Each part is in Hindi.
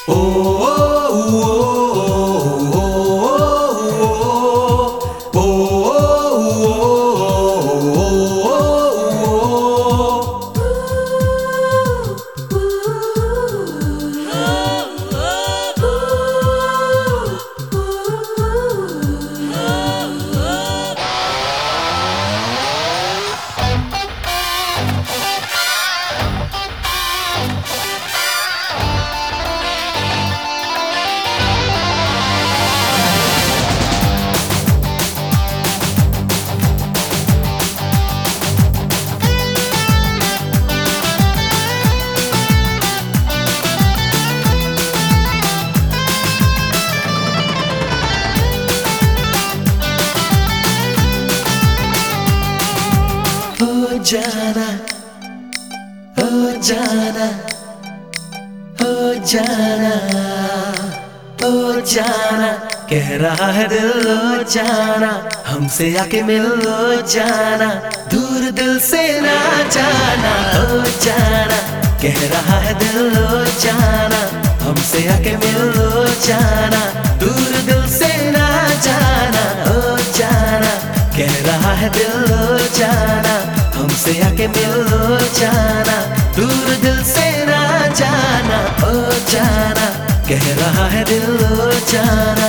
Oh, oh, oh, oh, oh, जाना हो जाना हो जाना हो जाना कह रहा है दिल हो जाना हमसे आके मिल हो जाना दूर दिल से ना जाना हो जाना कह रहा है दिल हो जाना हमसे आके मिल हो जाना दूर दिल से ना जाना हो जाना कह रहा है दिल हो जाना हमसे आके मिल हो जाना दूर दिल से ना जाना हो जाना कह रहा है दिल हो जाना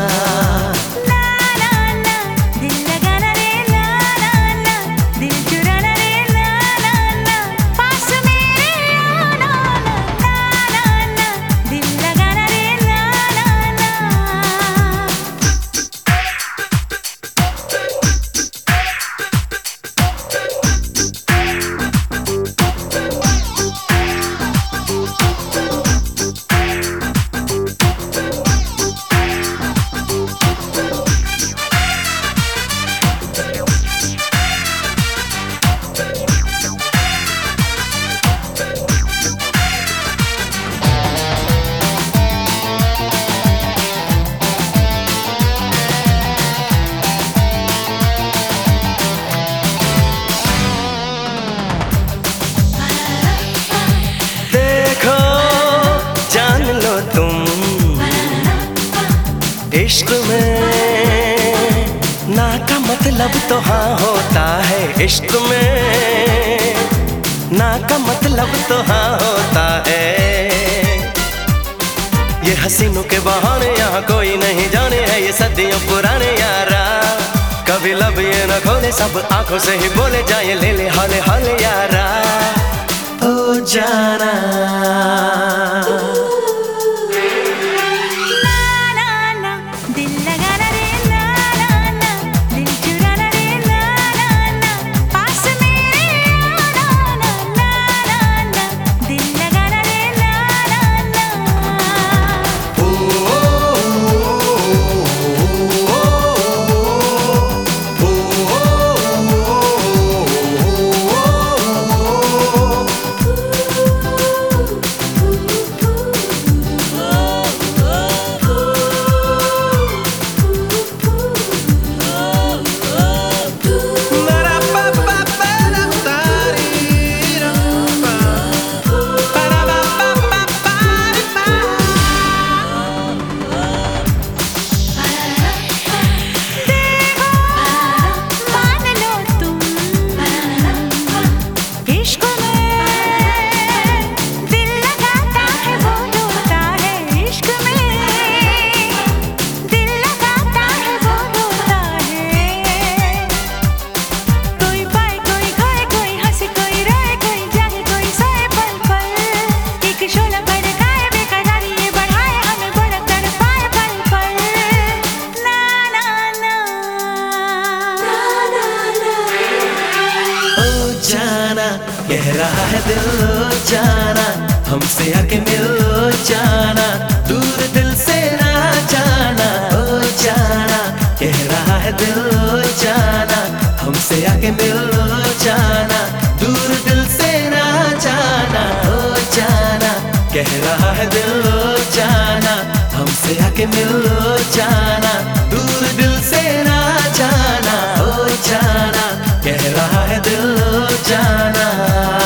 इश्क में ना का मतलब तो हाँ होता है इश्क में ना का मतलब तो हाँ होता है ये हसीनों के बहाने यहाँ कोई नहीं जाने है ये सदियों पुराने यारा कभी लब ये न खोले सब आंखों से ही बोले जाए ले ले हाले हाले यारा ओ जाना कह रहा है दिल हो जाना हमसे आके मिल हो जाना दूर दिल से ना जाना हो जाना कह रहा है दिल हो जाना हमसे आके मिल हो जाना दूर दिल से ना जाना हो जाना कह रहा है दिल हो जाना हमसे आके मिल हो जाना दूर दिल से ना जाना हो जाना कह रहा है दिल हो जाना